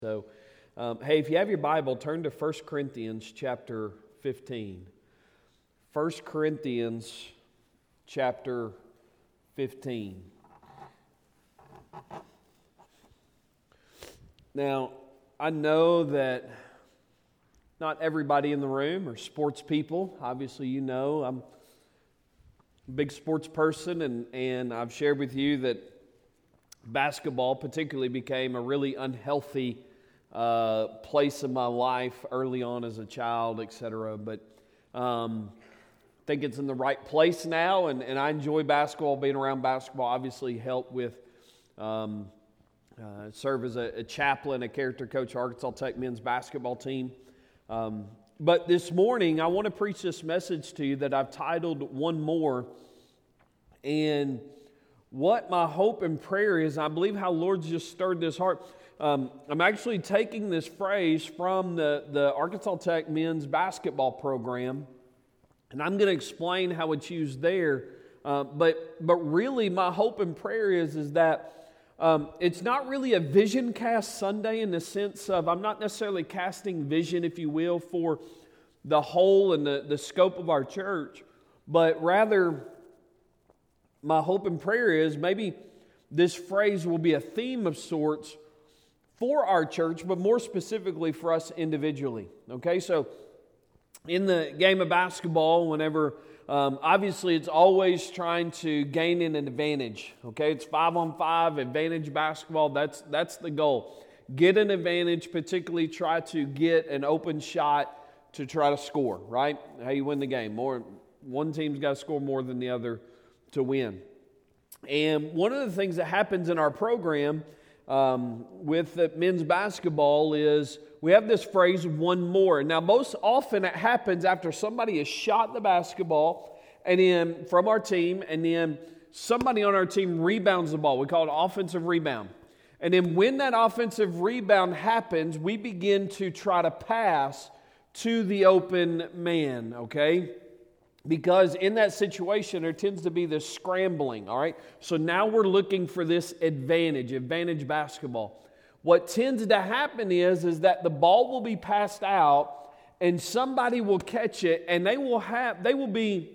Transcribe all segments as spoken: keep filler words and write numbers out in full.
So, um, hey, if you have your Bible, turn to First Corinthians chapter fifteen. First Corinthians chapter fifteen. Now, I know that not everybody in the room are sports people. Obviously, you know I'm a big sports person, and, and I've shared with you that basketball particularly became a really unhealthy uh, place in my life early on as a child, et cetera. But um, I think it's in the right place now, and, and I enjoy basketball. Being around basketball obviously helped with um, uh, serve as a, a chaplain, a character coach, Arkansas Tech men's basketball team. Um, but this morning, I want to preach this message to you that I've titled One More. And what my hope and prayer is, I believe how Lord's just stirred this heart. Um, I'm actually taking this phrase from the, the Arkansas Tech men's basketball program, and I'm going to explain how it's used there. Uh, but but really, my hope and prayer is, is that um, it's not really a vision cast Sunday in the sense of I'm not necessarily casting vision, if you will, for the whole and the, the scope of our church, but rather my hope and prayer is maybe this phrase will be a theme of sorts for our church, but more specifically for us individually. Okay, so in the game of basketball, whenever, um, obviously it's always trying to gain an advantage. Okay, it's five on five, advantage basketball, that's, that's the goal. Get an advantage, particularly try to get an open shot to try to score, right? How you win the game. More, one team's got to score more than the other to win. And one of the things that happens in our program um, with the men's basketball is we have this phrase, one more. Now, most often it happens after somebody has shot the basketball and then from our team, and then somebody on our team rebounds the ball. We call it offensive rebound. And then when that offensive rebound happens, we begin to try to pass to the open man, okay? Because in that situation, there tends to be this scrambling, all right? So now we're looking for this advantage, advantage basketball. What tends to happen is, is that the ball will be passed out and somebody will catch it and they will have, they will be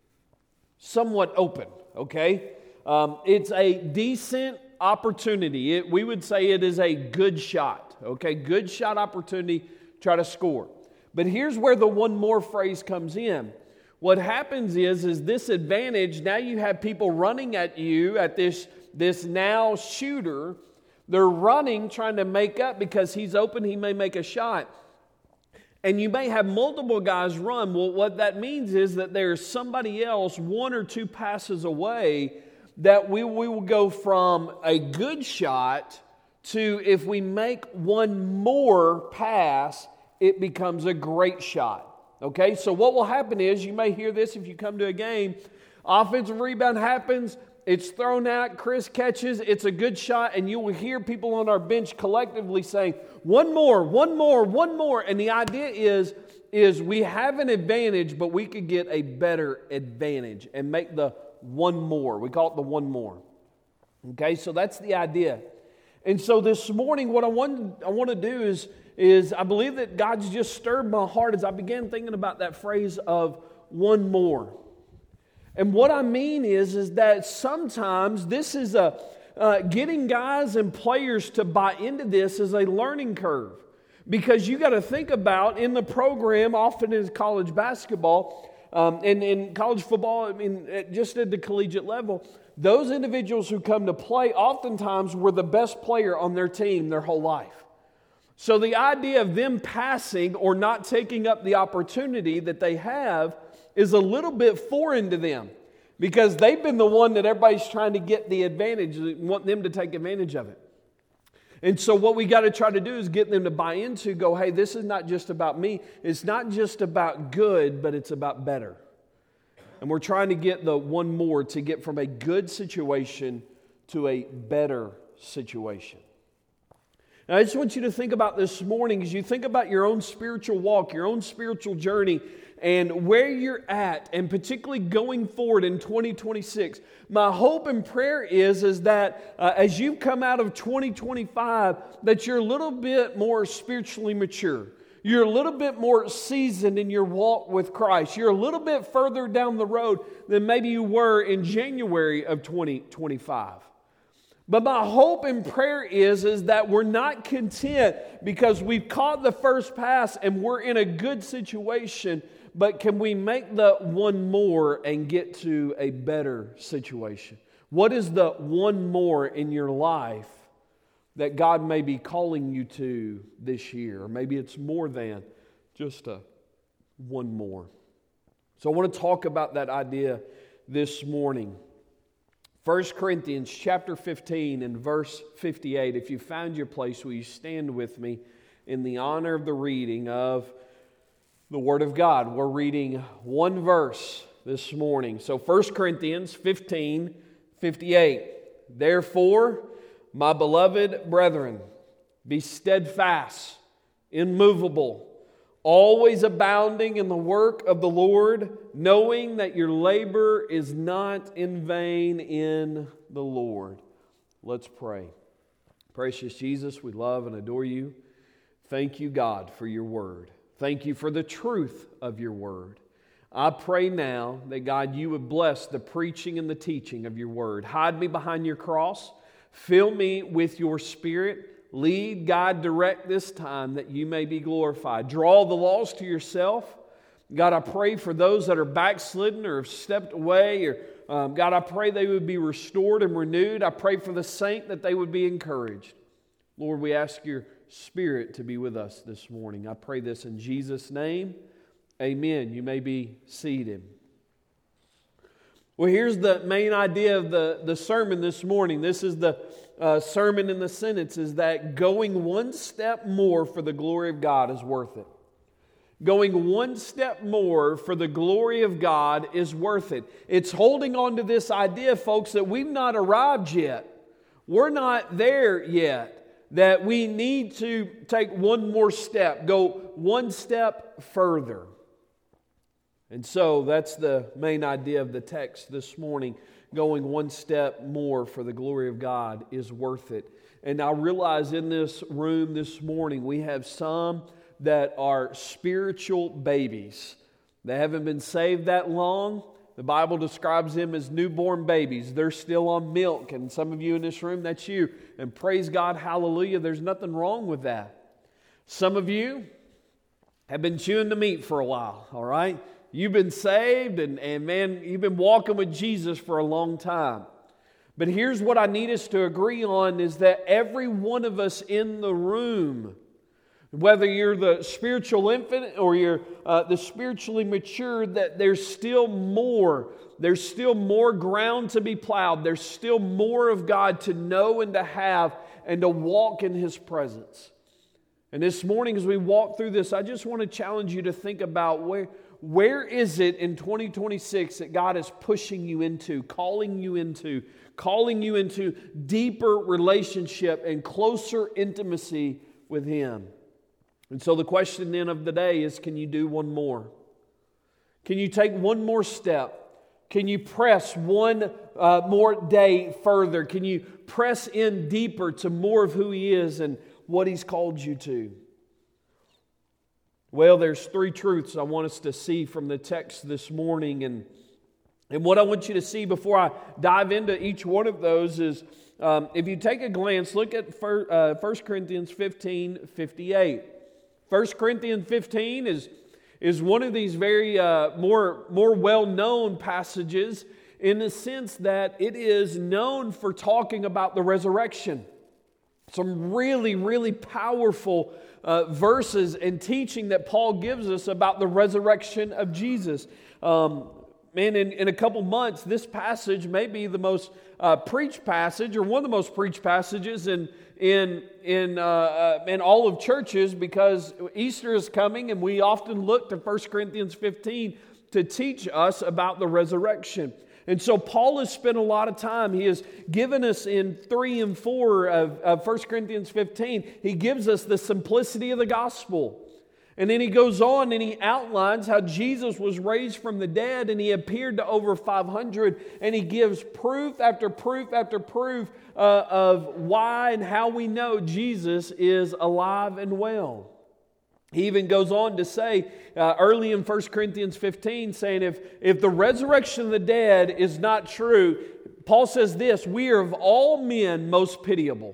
somewhat open, okay? Um, it's a decent opportunity. It, we would say it is a good shot, okay? Good shot opportunity, try to score. But here's where the one more phrase comes in. What happens is, is this advantage, now you have people running at you, at this, this now shooter. They're running, trying to make up because he's open, he may make a shot. And you may have multiple guys run. Well, what that means is that there's somebody else one or two passes away that we, we will go from a good shot to, if we make one more pass, it becomes a great shot. Okay, so what will happen is, you may hear this if you come to a game, offensive rebound happens, it's thrown out, Chris catches, it's a good shot, and you will hear people on our bench collectively saying, one more, one more, one more. And the idea is, is we have an advantage, but we could get a better advantage and make the one more. We call it the one more. Okay, so that's the idea. And so this morning, what I want, I want to do is, is I believe that God's just stirred my heart as I began thinking about that phrase of one more. And what I mean is, is that sometimes this is a, uh, getting guys and players to buy into this is a learning curve. Because you got to think about in the program, often in college basketball, um, and in college football, I mean, just at the collegiate level, those individuals who come to play oftentimes were the best player on their team their whole life. So the idea of them passing or not taking up the opportunity that they have is a little bit foreign to them because they've been the one that everybody's trying to get the advantage, want them to take advantage of it. And so what we got to try to do is get them to buy into, go, hey, this is not just about me. It's not just about good, but it's about better. And we're trying to get the one more to get from a good situation to a better situation. And I just want you to think about this morning as you think about your own spiritual walk, your own spiritual journey, and where you're at, and particularly going forward in twenty twenty-six. My hope and prayer is, is that uh, as you come out of twenty twenty-five, that you're a little bit more spiritually mature. You're a little bit more seasoned in your walk with Christ. You're a little bit further down the road than maybe you were in January of twenty twenty-five. But my hope and prayer is, is that we're not content because we've caught the first pass and we're in a good situation, but can we make the one more and get to a better situation? What is the one more in your life that God may be calling you to this year? Or maybe it's more than just a one more. So I want to talk about that idea this morning. First Corinthians chapter fifteen and verse fifty-eight. If you found your place, will you stand with me in the honor of the reading of the Word of God? We're reading one verse this morning. So First Corinthians fifteen fifty-eight. Therefore, my beloved brethren, be steadfast, immovable, always abounding in the work of the Lord, knowing that your labor is not in vain in the Lord. Let's pray. Precious Jesus, we love and adore you. Thank you, God, for your word. Thank you for the truth of your word. I pray now that, God, you would bless the preaching and the teaching of your word. Hide me behind your cross. Fill me with your Spirit. Lead, guide, direct this time that you may be glorified. Draw the lost to yourself. God, I pray for those that are backslidden or have stepped away. Or um, God, I pray they would be restored and renewed. I pray for the saint that they would be encouraged. Lord, we ask your Spirit to be with us this morning. I pray this in Jesus' name. Amen. You may be seated. Well, here's the main idea of the, the sermon this morning. This is the uh, sermon in the sentence, is that going one step more for the glory of God is worth it. Going one step more for the glory of God is worth it. It's holding on to this idea, folks, that we've not arrived yet. We're not there yet. That we need to take one more step, go one step further. And so that's the main idea of the text this morning. Going one step more for the glory of God is worth it. And I realize in this room this morning we have some that are spiritual babies. They haven't been saved that long. The Bible describes them as newborn babies. They're still on milk. And some of you in this room, that's you. And praise God, hallelujah, there's nothing wrong with that. Some of you have been chewing the meat for a while, all right? You've been saved and, and man, you've been walking with Jesus for a long time. But here's what I need us to agree on is that every one of us in the room, whether you're the spiritual infant or you're uh, the spiritually mature, that there's still more. There's still more ground to be plowed. There's still more of God to know and to have and to walk in His presence. And this morning as we walk through this, I just want to challenge you to think about where, where is it in twenty twenty-six that God is pushing you into, calling you into, calling you into deeper relationship and closer intimacy with Him. And so the question then of the day is, can you do one more? Can you take one more step? Can you press one uh, more day further? Can you press in deeper to more of who He is and what He's called you to? Well, there's three truths I want us to see from the text this morning. And, and what I want you to see before I dive into each one of those is, um, if you take a glance, look at First Corinthians fifteen fifty-eight. First Corinthians fifteen is, is one of these very uh, more, more well-known passages in the sense that it is known for talking about the resurrection. Some really, really powerful uh, verses and teaching that Paul gives us about the resurrection of Jesus. Um, man, in, in a couple months, this passage may be the most uh, preached passage, or one of the most preached passages in in in uh, uh, in all of churches, because Easter is coming, and we often look to First Corinthians fifteen to teach us about the resurrection. And so Paul has spent a lot of time. He has given us in three and four of, of First Corinthians fifteen, he gives us the simplicity of the gospel. And then he goes on and he outlines how Jesus was raised from the dead and he appeared to over five hundred. And he gives proof after proof after proof uh, of why and how we know Jesus is alive and well. He even goes on to say uh, early in First Corinthians fifteen, saying if, if the resurrection of the dead is not true, Paul says this, we are of all men most pitiable.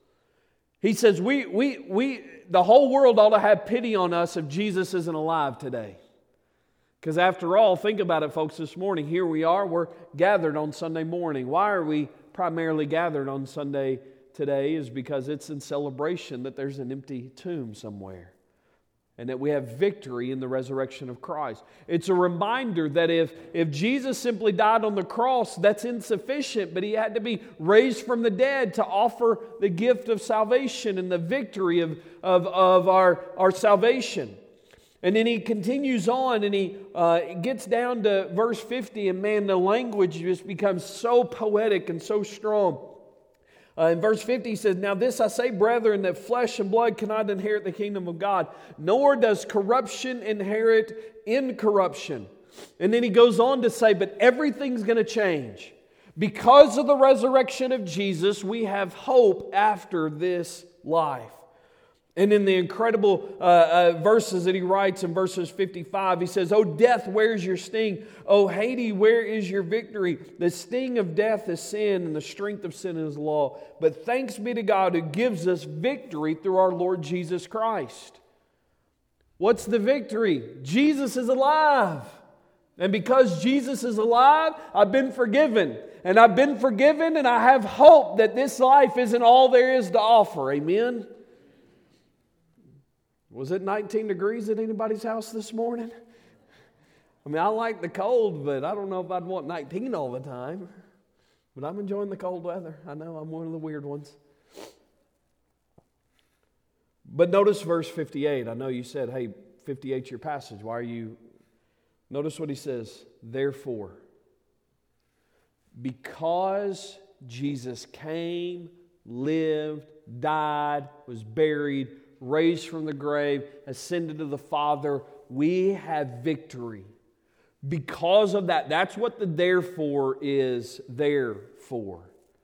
He says we we we the whole world ought to have pity on us if Jesus isn't alive today. Because after all, think about it, folks, this morning. Here we are, we're gathered on Sunday morning. Why are we primarily gathered on Sunday today? Is because it's in celebration that there's an empty tomb somewhere. And that we have victory in the resurrection of Christ. It's a reminder that if, if Jesus simply died on the cross, that's insufficient, but He had to be raised from the dead to offer the gift of salvation and the victory of, of, of our, our salvation. And then he continues on and he uh, gets down to verse fifty, and man, the language just becomes so poetic and so strong. Uh, in verse fifty, he says, now this I say, brethren, that flesh and blood cannot inherit the kingdom of God, nor does corruption inherit incorruption. And then he goes on to say, but everything's going to change. Because of the resurrection of Jesus, we have hope after this life. And in the incredible uh, uh, verses that he writes in verses fifty-five, he says, O death, where is your sting? O Hades, where is your victory? The sting of death is sin, and the strength of sin is law. But thanks be to God who gives us victory through our Lord Jesus Christ. What's the victory? Jesus is alive. And because Jesus is alive, I've been forgiven. And I've been forgiven, and I have hope that this life isn't all there is to offer. Amen? Was it nineteen degrees at anybody's house this morning? I mean, I like the cold, but I don't know if I'd want nineteen all the time. But I'm enjoying the cold weather. I know I'm one of the weird ones. But notice verse fifty-eight. I know you said, hey, fifty-eight's your passage. Why are you... Notice what he says. Therefore, because Jesus came, lived, died, was buried, raised from the grave, ascended to the Father, we have victory. Because of that, that's what the therefore is there for.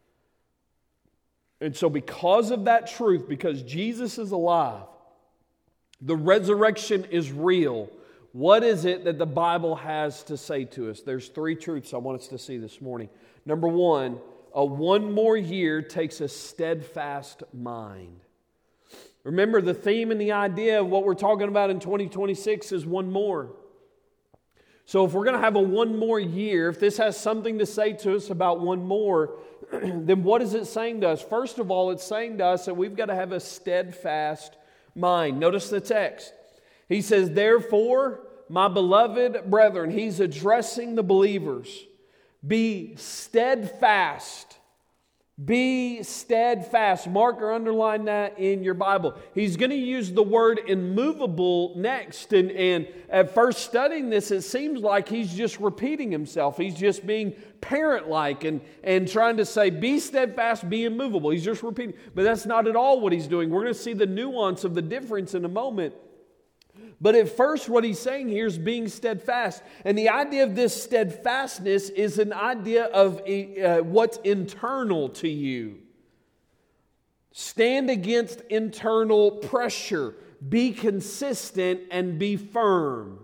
And so because of that truth, because Jesus is alive, the resurrection is real, what is it that the Bible has to say to us? There's three truths I want us to see this morning. Number one, a one more year takes a steadfast mind. Remember, the theme and the idea of what we're talking about in twenty twenty-six is one more. So if we're going to have a one more year, if this has something to say to us about one more, then what is it saying to us? First of all, it's saying to us that we've got to have a steadfast mind. Notice the text. He says, therefore, my beloved brethren, he's addressing the believers, be steadfast. Be steadfast. Mark or underline that in your Bible. He's going to use the word immovable next. And, and at first studying this, it seems like he's just repeating himself. He's just being parent-like and, and trying to say, be steadfast, be immovable. He's just repeating. But that's not at all what he's doing. We're going to see the nuance of the difference in a moment. But at first, what he's saying here is being steadfast. And the idea of this steadfastness is an idea of uh, what's internal to you. Stand against internal pressure. Be consistent and be firm.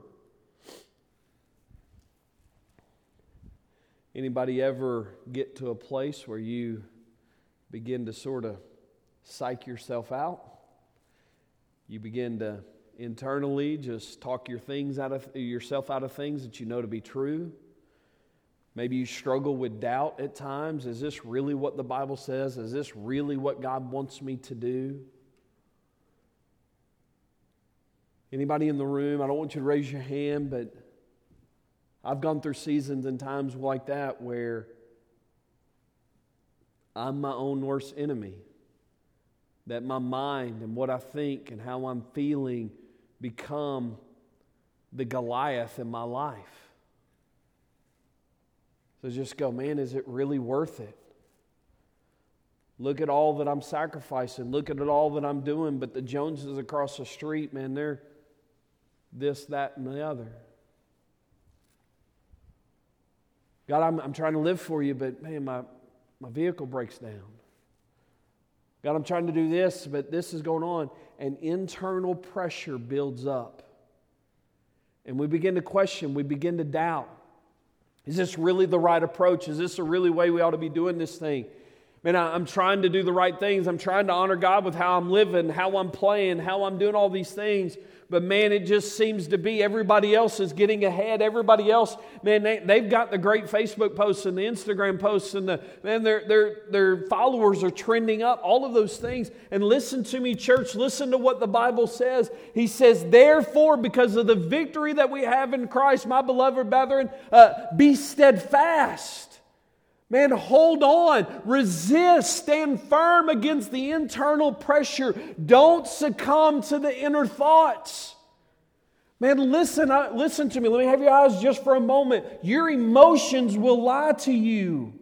Anybody ever get to a place where you begin to sort of psych yourself out? You begin to internally just talk your things out of yourself out of things that you know to be true. Maybe you struggle with doubt at times. Is this really what the Bible says? Is this really what God wants me to do? Anybody in the room? I don't want you to raise your hand, but I've gone through seasons and times like that where I'm my own worst enemy. That my mind and what I think and how I'm feeling become the Goliath in my life. So just go, man, is it really worth it? Look at all that I'm sacrificing. Look at all that I'm doing. But the Joneses across the street, man, they're this, that, and the other. God, I'm, I'm trying to live for you, but man, my, my vehicle breaks down. God, I'm trying to do this, but this is going on. And internal pressure builds up. And we begin to question, we begin to doubt. Is this really the right approach? Is this the really way we ought to be doing this thing? Man, I'm trying to do the right things. I'm trying to honor God with how I'm living, how I'm playing, how I'm doing all these things. But man, it just seems to be everybody else is getting ahead. Everybody else, man, they, they've got the great Facebook posts and the Instagram posts and the, man, their, their, their followers are trending up, all of those things. And listen to me, church, listen to what the Bible says. He says, therefore, because of the victory that we have in Christ, my beloved brethren, uh, be steadfast. Man, hold on, resist, stand firm against the internal pressure. Don't succumb to the inner thoughts. Man, listen, listen to me. Let me have your eyes just for a moment. Your emotions will lie to you.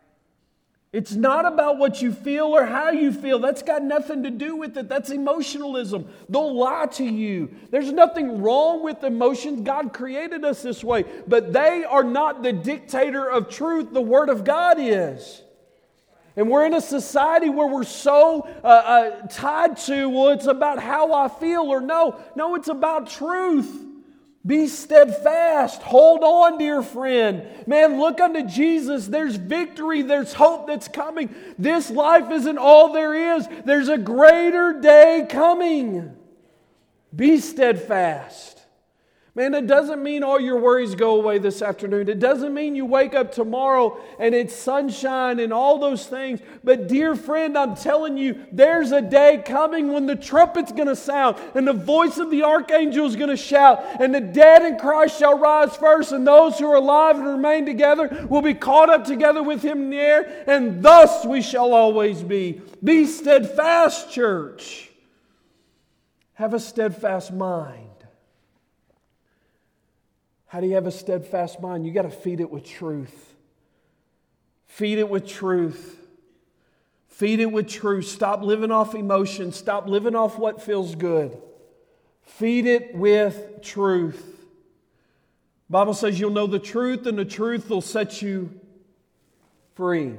It's not about what you feel or how you feel. That's got nothing to do with it. That's emotionalism. They'll lie to you. There's nothing wrong with emotions. God created us this way. But they are not the dictator of truth. The Word of God is. And we're in a society where we're so uh, uh, tied to, well, it's about how I feel, or no. No, it's about truth. Be steadfast. Hold on, dear friend. Man, look unto Jesus. There's victory. There's hope that's coming. This life isn't all there is. There's a greater day coming. Be steadfast. Man, it doesn't mean all your worries go away this afternoon. It doesn't mean you wake up tomorrow and it's sunshine and all those things. But dear friend, I'm telling you, there's a day coming when the trumpet's going to sound and the voice of the archangel is going to shout, and the dead in Christ shall rise first, and those who are alive and remain together will be caught up together with Him in the air, and thus we shall always be. Be steadfast, church. Have a steadfast mind. How do you have a steadfast mind? You got to feed it with truth. Feed it with truth. Feed it with truth. Stop living off emotion. Stop living off what feels good. Feed it with truth. The Bible says you'll know the truth, and the truth will set you free.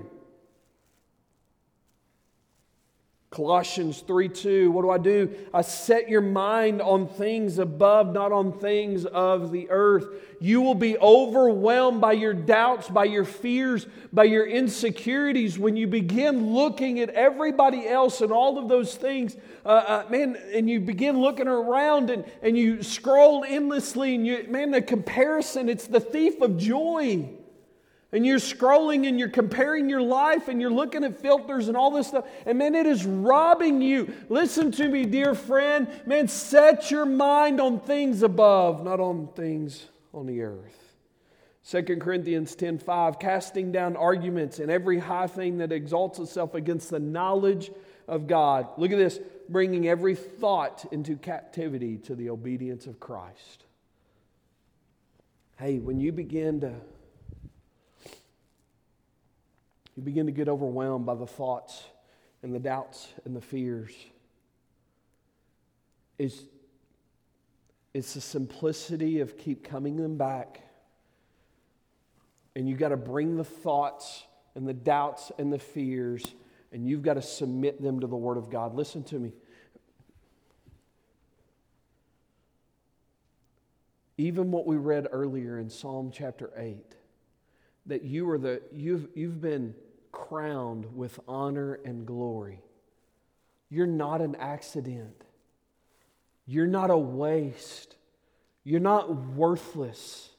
Colossians three two, what do I do? I set your mind on things above, not on things of the earth. You will be overwhelmed by your doubts, by your fears, by your insecurities when you begin looking at everybody else and all of those things. Uh, uh, man, and you begin looking around and, and you scroll endlessly, and you, man, the comparison, it's the thief of joy. And you're scrolling and you're comparing your life and you're looking at filters and all this stuff. And man, it is robbing you. Listen to me, dear friend. Man, set your mind on things above, not on things on the earth. Second Corinthians ten five, casting down arguments and every high thing that exalts itself against the knowledge of God. Look at this. Bringing every thought into captivity to the obedience of Christ. Hey, when you begin to You begin to get overwhelmed by the thoughts and the doubts and the fears. It's, it's the simplicity of keep coming them back. And you've got to bring the thoughts and the doubts and the fears, and you've got to submit them to the Word of God. Listen to me. Even what we read earlier in Psalm chapter eight, that you are the you've you've been crowned with honor and glory. You're not an accident. You're not a waste. You're not worthless.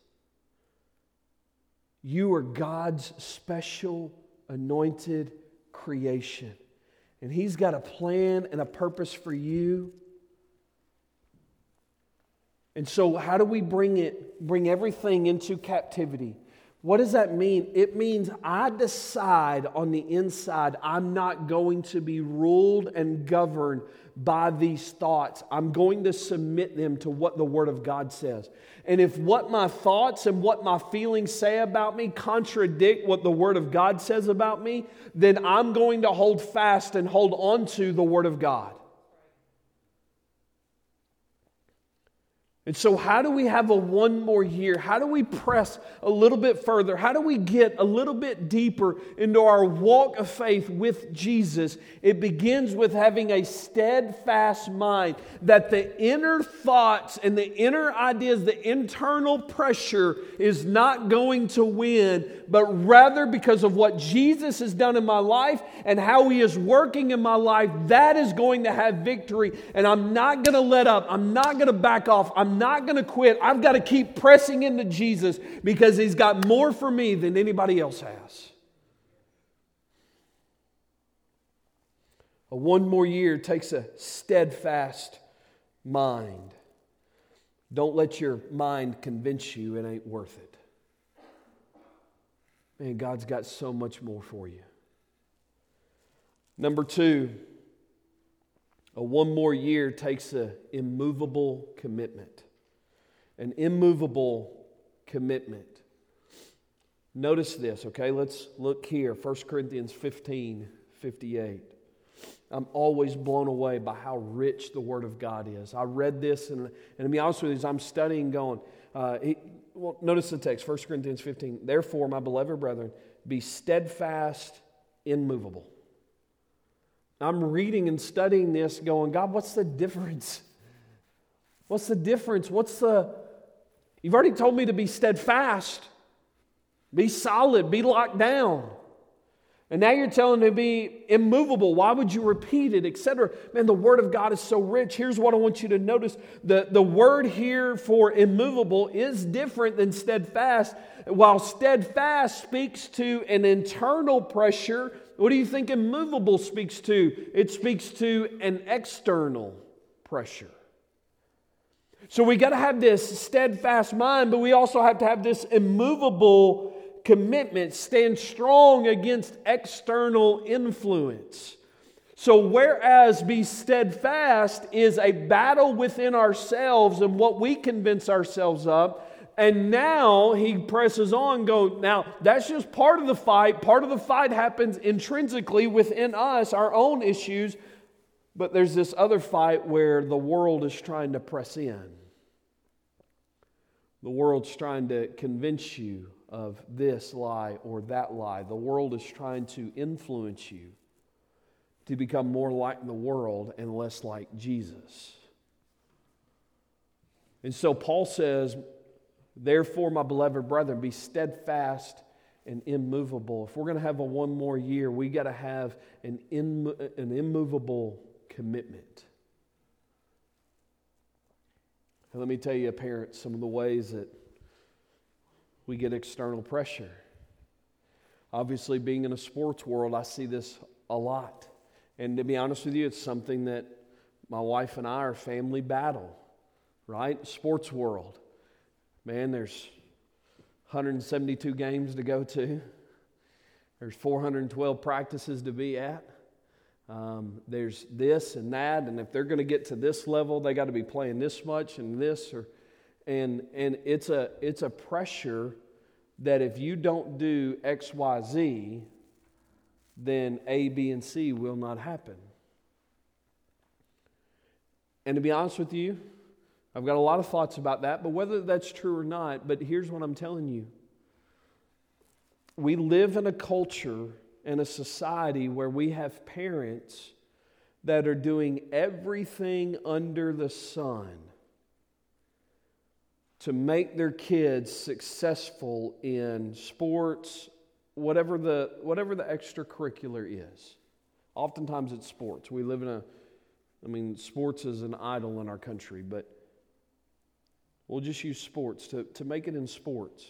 You are God's special anointed creation. And He's got a plan and a purpose for you. And so how do we bring it, bring everything into captivity? What does that mean? It means I decide on the inside I'm not going to be ruled and governed by these thoughts. I'm going to submit them to what the Word of God says. And if what my thoughts and what my feelings say about me contradict what the Word of God says about me, then I'm going to hold fast and hold on to the Word of God. And so how do we have a one more year? How do we press a little bit further? How do we get a little bit deeper into our walk of faith with Jesus? It begins with having a steadfast mind, that the inner thoughts and the inner ideas, the internal pressure is not going to win, but rather because of what Jesus has done in my life and how He is working in my life, that is going to have victory. And I'm not going to let up. I'm not going to back off. I'm not going to quit. I've got to keep pressing into Jesus because He's got more for me than anybody else has. A one more year takes a steadfast mind. Don't let your mind convince you it ain't worth it. Man, God's got so much more for you. Number two, a one more year takes an immovable commitment. An immovable commitment. Notice this, okay? Let's look here. First Corinthians fifteen fifty-eight. I'm always blown away by how rich the Word of God is. I read this, and, and to be honest with you, as I'm studying, going, uh, he, well, notice the text, First Corinthians fifteen. Therefore, my beloved brethren, be steadfast, immovable. I'm reading and studying this, going, God, what's the difference? What's the difference? What's the... You've already told me to be steadfast, be solid, be locked down. And now you're telling me to be immovable. Why would you repeat it, et cetera? Man, the Word of God is so rich. Here's what I want you to notice. The, the word here for immovable is different than steadfast. While steadfast speaks to an internal pressure, what do you think immovable speaks to? It speaks to an external pressure. So we got to have this steadfast mind, but we also have to have this immovable commitment. Stand strong against external influence. So whereas be steadfast is a battle within ourselves and what we convince ourselves of, and now he presses on, go, now that's just part of the fight. Part of the fight happens intrinsically within us, our own issues, but there's this other fight where the world is trying to press in. The world's trying to convince you of this lie or that lie. The world is trying to influence you to become more like the world and less like Jesus. And so Paul says, therefore, my beloved brethren, be steadfast and immovable. If we're going to have a one more year, we got to have an, Im- an immovable commitment. And let me tell you, parents, some of the ways that we get external pressure. Obviously, being in a sports world, I see this a lot. And to be honest with you, it's something that my wife and I are family battle, right? Sports world. Man, there's one hundred seventy-two games to go to. There's four hundred twelve practices to be at. Um, there's this and that, and if they're going to get to this level, they got to be playing this much and this, or and and it's a it's a pressure that if you don't do X, Y, Z, then A, B, and C will not happen. And to be honest with you, I've got a lot of thoughts about that, but whether that's true or not, but here's what I'm telling you. We live in a culture and a society where we have parents that are doing everything under the sun to make their kids successful in sports, whatever the whatever the extracurricular is. Oftentimes it's sports. We live in a, I mean, sports is an idol in our country, but we'll just use sports to, to make it in sports.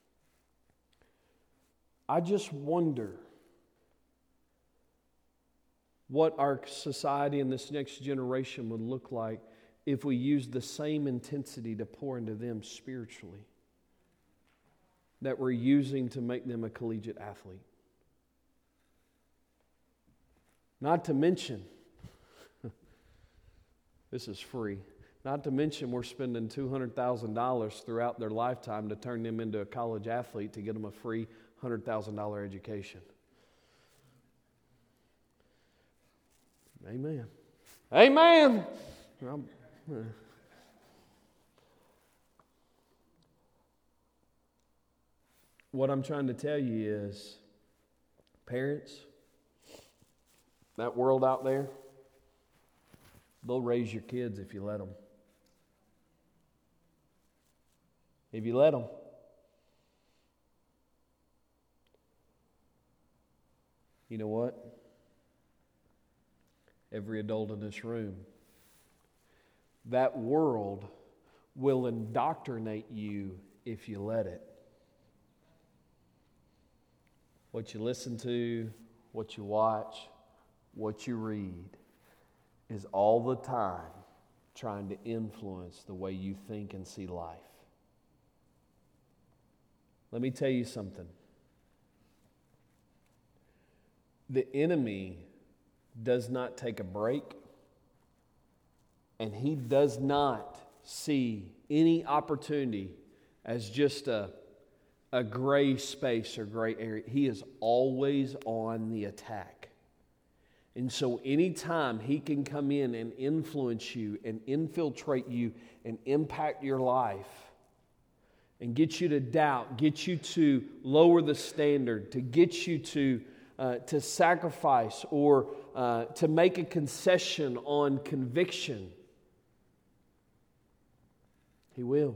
I just wonder what our society and this next generation would look like if we used the same intensity to pour into them spiritually. that we're using to make them a collegiate athlete. Not to mention, this is free, not to mention we're spending two hundred thousand dollars throughout their lifetime to turn them into a college athlete to get them a free one hundred thousand dollars education. Amen. Amen. I'm, uh, what I'm trying to tell you is, parents, that world out there, they'll raise your kids if you let them. If you let them. You know what? Every adult in this room, that world will indoctrinate you if you let it. What you listen to, what you watch, what you read is all the time trying to influence the way you think and see life. Let me tell you something. The enemy does not take a break, and he does not see any opportunity as just a, a gray space or gray area. He is always on the attack. And so anytime he can come in and influence you and infiltrate you and impact your life and get you to doubt, get you to lower the standard, to get you to uh, to sacrifice or uh, to make a concession on conviction, he will.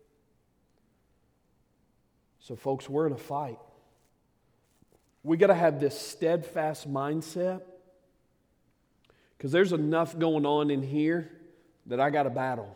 So folks, we're in a fight. We got to have this steadfast mindset, because there's enough going on in here that I got to battle.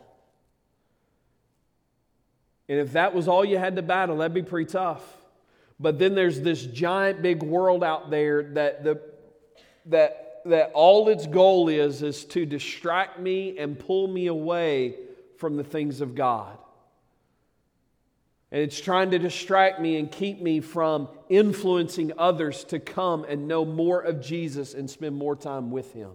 And if that was all you had to battle, that'd be pretty tough. But then there's this giant big world out there that the that that all its goal is is to distract me and pull me away from the things of God. And it's trying to distract me and keep me from influencing others to come and know more of Jesus and spend more time with Him.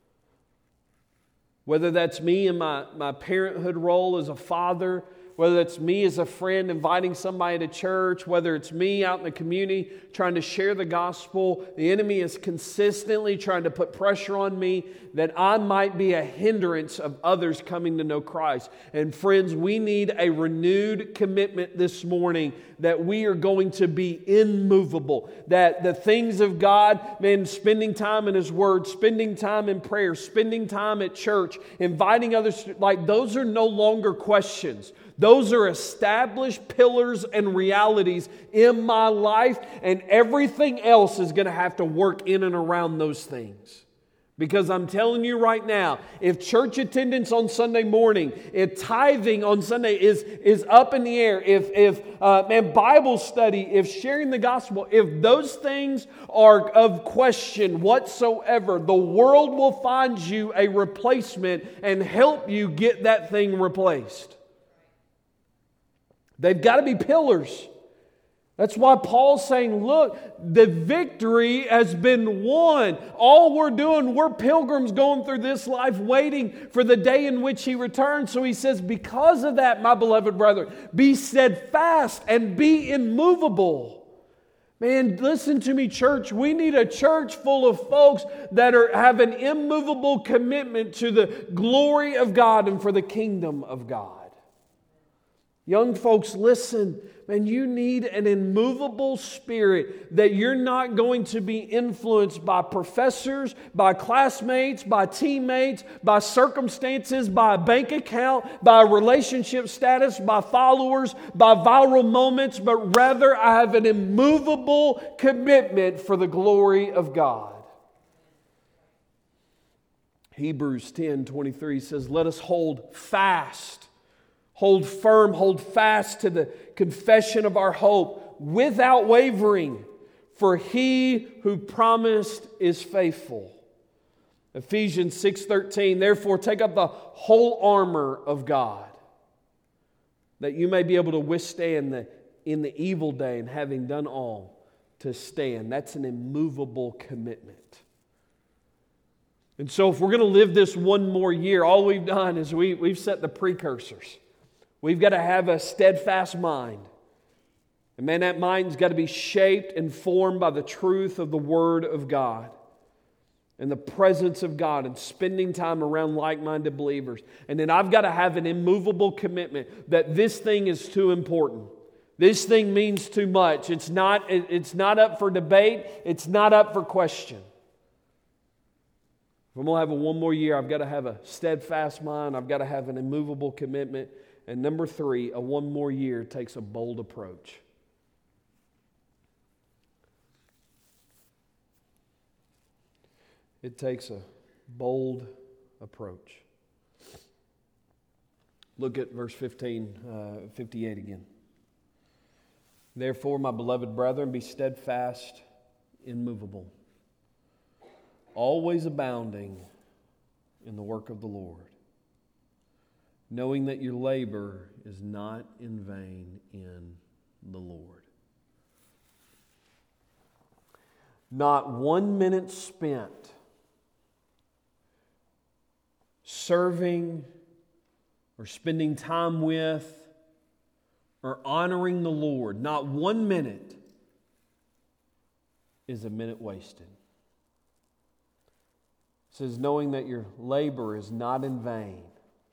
Whether that's me in my, my parenthood role as a father, whether it's me as a friend inviting somebody to church, whether it's me out in the community trying to share the gospel, the enemy is consistently trying to put pressure on me that I might be a hindrance of others coming to know Christ. And friends, we need a renewed commitment this morning that we are going to be immovable. That the things of God, man, spending time in His Word, spending time in prayer, spending time at church, inviting others, like those are no longer questions. Those are established pillars and realities in my life, and everything else is going to have to work in and around those things. Because I'm telling you right now, if church attendance on Sunday morning, if tithing on Sunday is, is up in the air, if, if uh, man, Bible study, if sharing the gospel, if those things are of question whatsoever, the world will find you a replacement and help you get that thing replaced. They've got to be pillars. That's why Paul's saying, look, the victory has been won. All we're doing, we're pilgrims going through this life waiting for the day in which He returns. So he says, because of that, my beloved brother, be steadfast and be immovable. Man, listen to me, church. We need a church full of folks that are have an immovable commitment to the glory of God and for the kingdom of God. Young folks, listen, man, you need an immovable spirit that you're not going to be influenced by professors, by classmates, by teammates, by circumstances, by a bank account, by relationship status, by followers, by viral moments, but rather I have an immovable commitment for the glory of God. Hebrews ten twenty-three says, let us hold fast. Hold firm, hold fast to the confession of our hope without wavering, for He who promised is faithful. Ephesians six thirteen, therefore take up the whole armor of God, that you may be able to withstand the in the evil day, and having done all, to stand. That's an immovable commitment. And so if we're going to live this one more year, all we've done is we, we've set the precursors. We've got to have a steadfast mind. And man, that mind's got to be shaped and formed by the truth of the Word of God and the presence of God and spending time around like-minded believers. And then I've got to have an immovable commitment that this thing is too important. This thing means too much. It's not, it's not up for debate. It's not up for question. If I'm going to have a one more year, I've got to have a steadfast mind. I've got to have an immovable commitment. And number three, a one more year takes a bold approach. It takes a bold approach. Look at verse fifteen, uh, fifty-eight again. Therefore, my beloved brethren, be steadfast, immovable, always abounding in the work of the Lord, knowing that your labor is not in vain in the Lord. Not one minute spent serving or spending time with or honoring the Lord, not one minute is a minute wasted. It says, knowing that your labor is not in vain.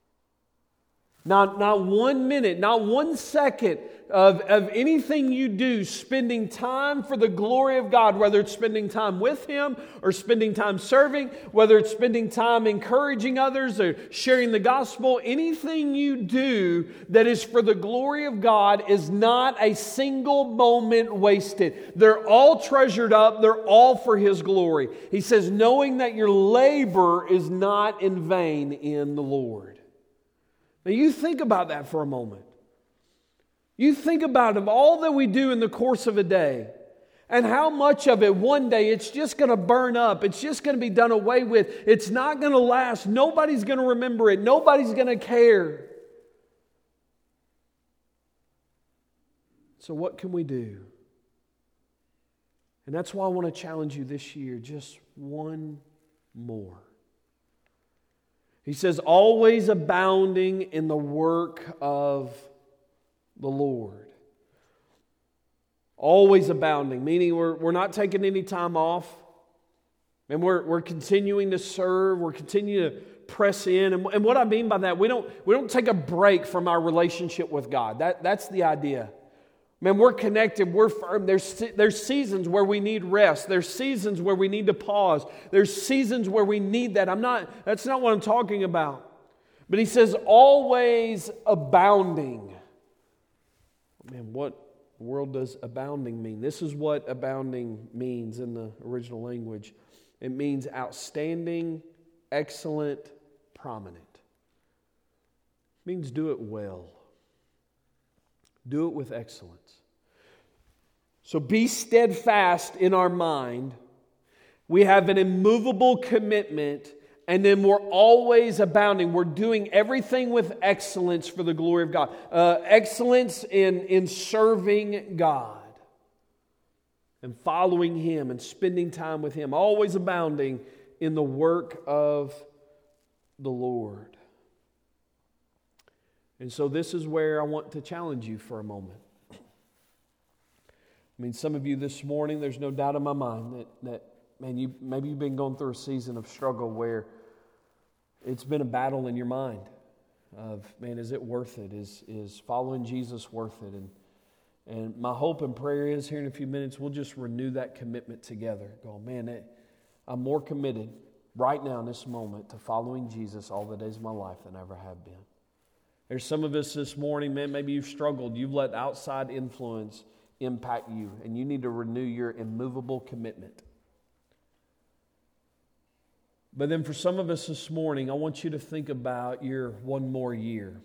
Not, not one minute, not one second of, of anything you do, spending time for the glory of God, whether it's spending time with Him or spending time serving, whether it's spending time encouraging others or sharing the gospel, anything you do that is for the glory of God is not a single moment wasted. They're all treasured up. They're all for His glory. He says, knowing that your labor is not in vain in the Lord. Now you think about that for a moment. You think about of all that we do in the course of a day and how much of it one day it's just going to burn up. It's just going to be done away with. It's not going to last. Nobody's going to remember it. Nobody's going to care. So what can we do? And that's why I want to challenge you this year, just one more. He says, always abounding in the work of the Lord. Always abounding, meaning we're, we're not taking any time off. And we're, we're continuing to serve. We're continuing to press in. And, and what I mean by that, we don't, we don't take a break from our relationship with God. That, that's the idea. Man, we're connected, we're firm. There's, there's seasons where we need rest. There's seasons where we need to pause. There's seasons where we need that. I'm not, that's not what I'm talking about. But he says, always abounding. Man, what world does abounding mean? This is what abounding means in the original language. It means outstanding, excellent, prominent. It means do it well. Do it with excellence. So be steadfast in our mind. We have an immovable commitment, and then we're always abounding. We're doing everything with excellence for the glory of God. Uh, excellence in, in serving God and following Him and spending time with Him. Always abounding in the work of the Lord. And so this is where I want to challenge you for a moment. I mean, some of you this morning, there's no doubt in my mind that, that man, you maybe you've been going through a season of struggle where it's been a battle in your mind of, man, is it worth it? Is is following Jesus worth it? And and my hope and prayer is here in a few minutes, we'll just renew that commitment together. Go, man, it, I'm more committed right now in this moment to following Jesus all the days of my life than I ever have been. There's some of us this morning, man, maybe you've struggled. You've let outside influence impact you, and you need to renew your immovable commitment. But then for some of us this morning, I want you to think about your one more year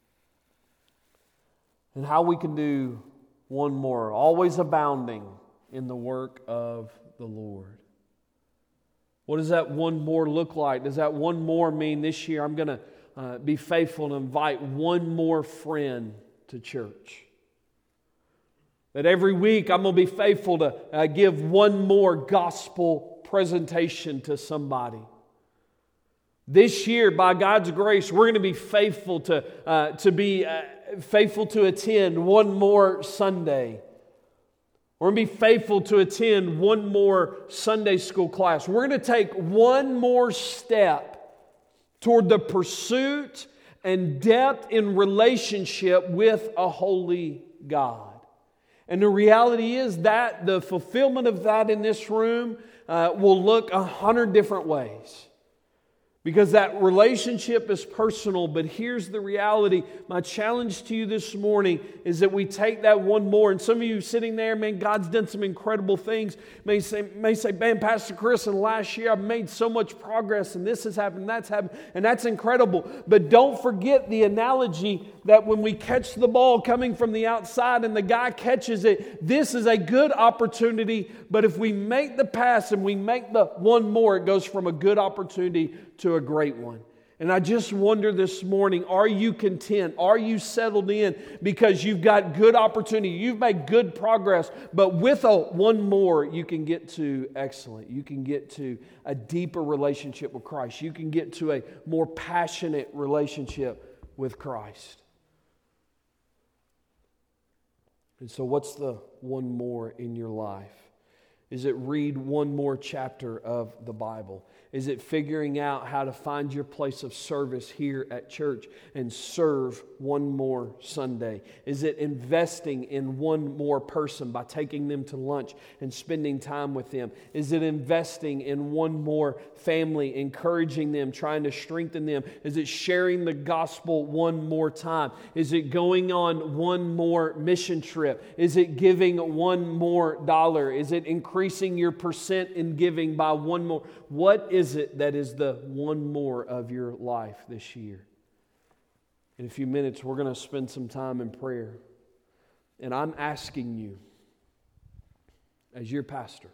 and how we can do one more, always abounding in the work of the Lord. What does that one more look like? Does that one more mean this year I'm going to uh, be faithful and invite one more friend to church? That every week I'm going to be faithful to uh, give one more gospel presentation to somebody. This year, by God's grace, we're going to be faithful to, uh, to be uh, faithful to attend one more Sunday. We're going to be faithful to attend one more Sunday school class. We're going to take one more step toward the pursuit and depth in relationship with a holy God. And the reality is that the fulfillment of that in this room uh, will look a hundred different ways. Because that relationship is personal, but here's the reality. My challenge to you this morning is that we take that one more. And some of you sitting there, man, God's done some incredible things. May say, may say, man, Pastor Chris, in the last year I've made so much progress, and this has happened, that's happened, and that's incredible. But don't forget the analogy that when we catch the ball coming from the outside and the guy catches it, this is a good opportunity. But if we make the pass and we make the one more, it goes from a good opportunity to a great one. And I just wonder this morning, are you content? Are you settled in? Because you've got good opportunity. You've made good progress. But with a one more, you can get to excellent. You can get to a deeper relationship with Christ. You can get to a more passionate relationship with Christ. And so what's the one more in your life? Is it read one more chapter of the Bible? Is it figuring out how to find your place of service here at church and serve one more Sunday? Is it investing in one more person by taking them to lunch and spending time with them? Is it investing in one more family, encouraging them, trying to strengthen them? Is it sharing the gospel one more time? Is it going on one more mission trip? Is it giving one more dollar? Is it increasing your percent in giving by one more? What is it that is the one more of your life this year? In a few minutes, we're going to spend some time in prayer. And I'm asking you, as your pastor,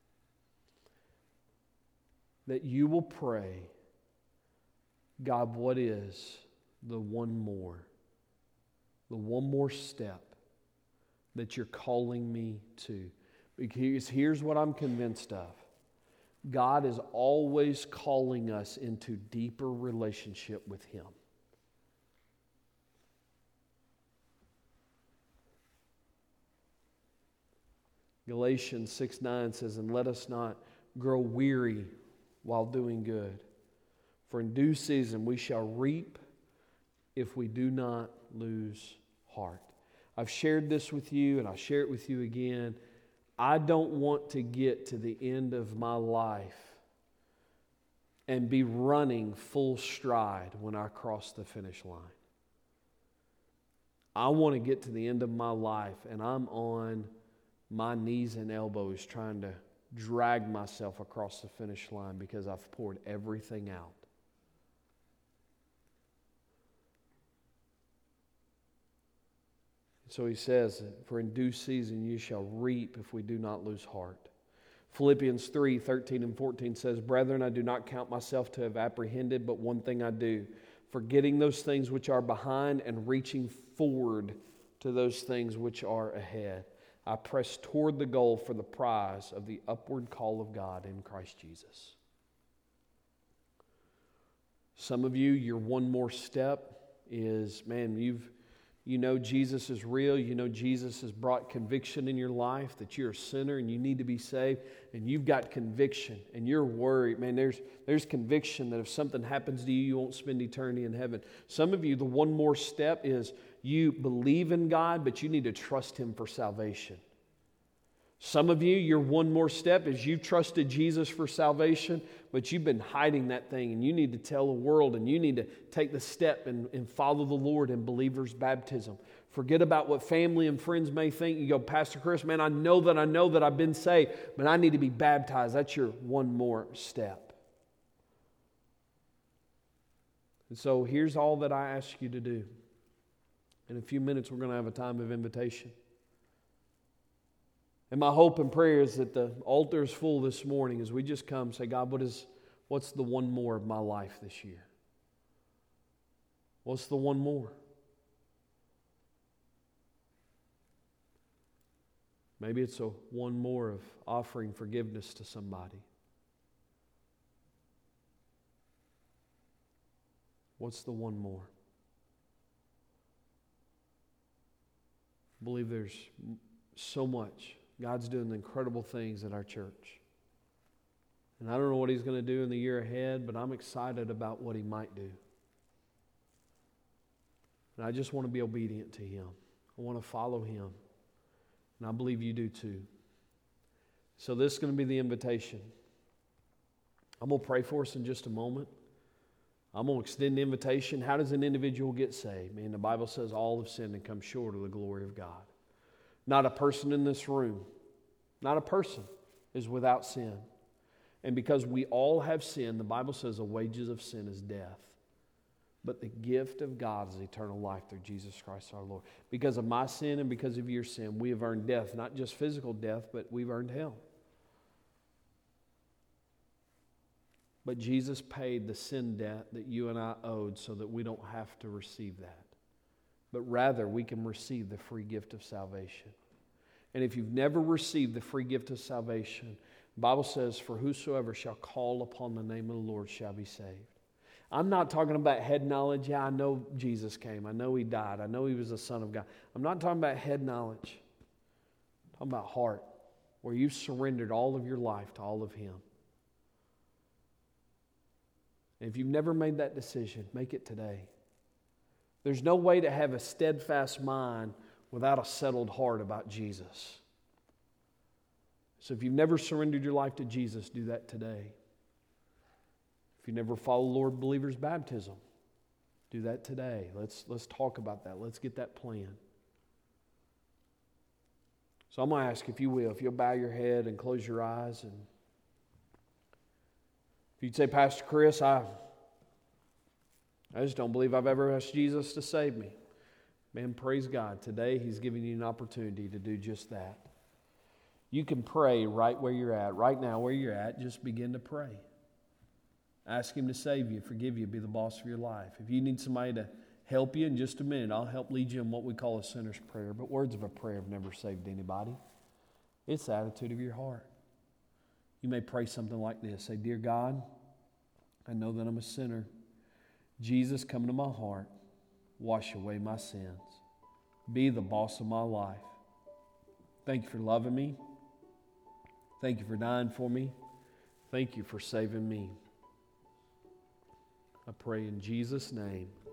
that you will pray, God, what is the one more? The one more step that you're calling me to? Because here's what I'm convinced of. God is always calling us into deeper relationship with Him. Galatians six nine says, and let us not grow weary while doing good. For in due season we shall reap if we do not lose heart. I've shared this with you and I'll share it with you again. I don't want to get to the end of my life and be running full stride when I cross the finish line. I want to get to the end of my life and I'm on my knees and elbows trying to drag myself across the finish line because I've poured everything out. So he says, for in due season you shall reap if we do not lose heart. Philippians three thirteen and fourteen says, brethren, I do not count myself to have apprehended, but one thing I do, forgetting those things which are behind and reaching forward to those things which are ahead. I press toward the goal for the prize of the upward call of God in Christ Jesus. Some of you, your one more step is, man, you've You know Jesus is real. You know Jesus has brought conviction in your life that you're a sinner and you need to be saved. And you've got conviction and you're worried. Man, there's, there's conviction that if something happens to you, you won't spend eternity in heaven. Some of you, the one more step is you believe in God, but you need to trust Him for salvation. Some of you, your one more step is you've trusted Jesus for salvation, but you've been hiding that thing and you need to tell the world and you need to take the step and, and follow the Lord in believer's baptism. Forget about what family and friends may think. You go, Pastor Chris, man, I know that I know that I've been saved, but I need to be baptized. That's your one more step. And so here's all that I ask you to do. In a few minutes, we're going to have a time of invitation. And my hope and prayer is that the altar is full this morning as we just come and say, God, what is, what's the one more of my life this year? What's the one more? Maybe it's a one more of offering forgiveness to somebody. What's the one more? I believe there's so much. God's doing incredible things at our church. And I don't know what He's going to do in the year ahead, but I'm excited about what He might do. And I just want to be obedient to Him. I want to follow Him. And I believe you do too. So this is going to be the invitation. I'm going to pray for us in just a moment. I'm going to extend the invitation. How does an individual get saved? Man, the Bible says all have sinned and come short of the glory of God. Not a person in this room, not a person is without sin. And because we all have sinned, the Bible says the wages of sin is death. But the gift of God is eternal life through Jesus Christ our Lord. Because of my sin and because of your sin, we have earned death. Not just physical death, but we've earned hell. But Jesus paid the sin debt that you and I owed so that we don't have to receive that. But rather, we can receive the free gift of salvation. And if you've never received the free gift of salvation, the Bible says, for whosoever shall call upon the name of the Lord shall be saved. I'm not talking about head knowledge. Yeah, I know Jesus came. I know He died. I know He was the Son of God. I'm not talking about head knowledge. I'm talking about heart, where you've surrendered all of your life to all of Him. And if you've never made that decision, make it today. There's no way to have a steadfast mind without a settled heart about Jesus. So if you've never surrendered your life to Jesus, do that today. If you never followed Lord Believer's baptism, do that today. Let's, let's talk about that. Let's get that plan. So I'm going to ask, if you will, if you'll bow your head and close your eyes. And if you'd say, Pastor Chris, I, I just don't believe I've ever asked Jesus to save me. Man, praise God. Today He's giving you an opportunity to do just that. You can pray right where you're at. Right now, where you're at, just begin to pray. Ask Him to save you, forgive you, be the boss of your life. If you need somebody to help you in just a minute, I'll help lead you in what we call a sinner's prayer. But words of a prayer have never saved anybody. It's the attitude of your heart. You may pray something like this. Say, Dear God, I know that I'm a sinner. Jesus, come into my heart. Wash away my sins. Be the boss of my life. Thank you for loving me. Thank you for dying for me. Thank you for saving me. I pray in Jesus' name.